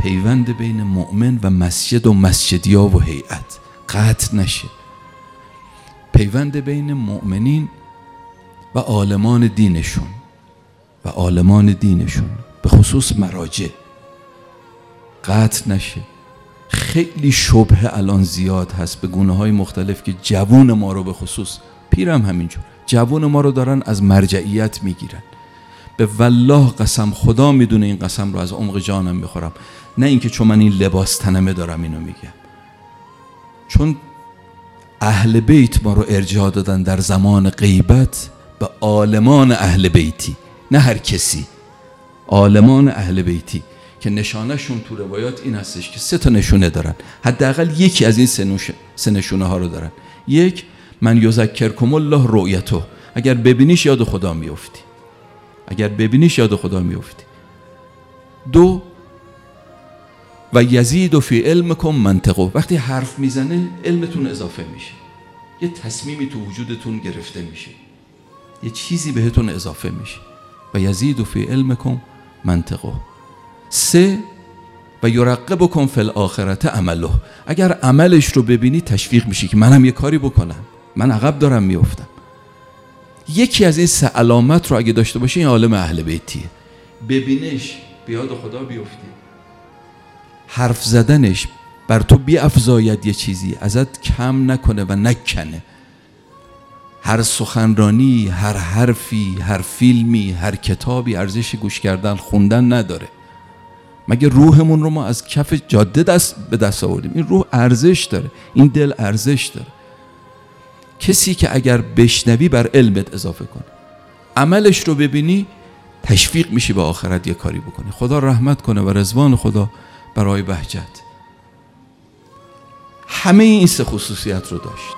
پیوند بین مؤمن و مسجد و مسجدیا و هیئت قطع نشه. پیوند بین مؤمنین و عالمان دینشون به خصوص مراجع قطع نشه. خیلی شبهه الان زیاد هست به گونه‌های مختلف که جوون ما رو، به خصوص پیرم همینجور، جوون ما رو دارن از مرجعیت میگیرن. به والله قسم، خدا میدونه این قسم رو از عمق جانم میخورم، نه اینکه چون من این لباس تنمه دارم اینو میگم، چون اهل بیت ما رو ارجاع دادن در زمان غیبت به عالمان اهل بیتی، نه هر کسی، عالمان اهل بیتی که نشانهشون تو روایات این هستش که 3 نشونه دارن، حداقل یکی از این 3 نشونه ها رو دارن. 1، من یذکرکم الله رؤیته، اگر ببینیش یاد خدا میافتی، 2، و یزید فی علمکم منطقه، وقتی حرف میزنه علمتون اضافه میشه، یه تصمیمی تو وجودتون گرفته میشه، یه چیزی بهتون اضافه میشه. و یزید فی علمکم منطقه. 3، و یرقبکم فی الاخرة عمله، اگر عملش رو ببینی تشویق میشی که منم یه کاری بکنم، من عقب دارم میافتم. یکی از این 3 علامت رو اگه داشته باشی این عالم اهل بیتیه. ببینش به یاد خدا بیفتی، حرف زدنش بر تو بیافزاید یه چیزی، ازت کم نکنه و نکنه. هر سخنرانی، هر حرفی، هر فیلمی، هر کتابی ارزش گوش کردن، خوندن نداره. مگه روحمون رو ما از کف جاده به دست آوردیم؟ این روح ارزش داره، این دل ارزش داره. کسی که اگر بشنوی بر علمت اضافه کنه، عملش رو ببینی، تشویق میشی به آخرت یه کاری بکنی. خدا رحمت کنه و رضوان خدا برای بهجت. همه این 3 خصوصیت رو داشت.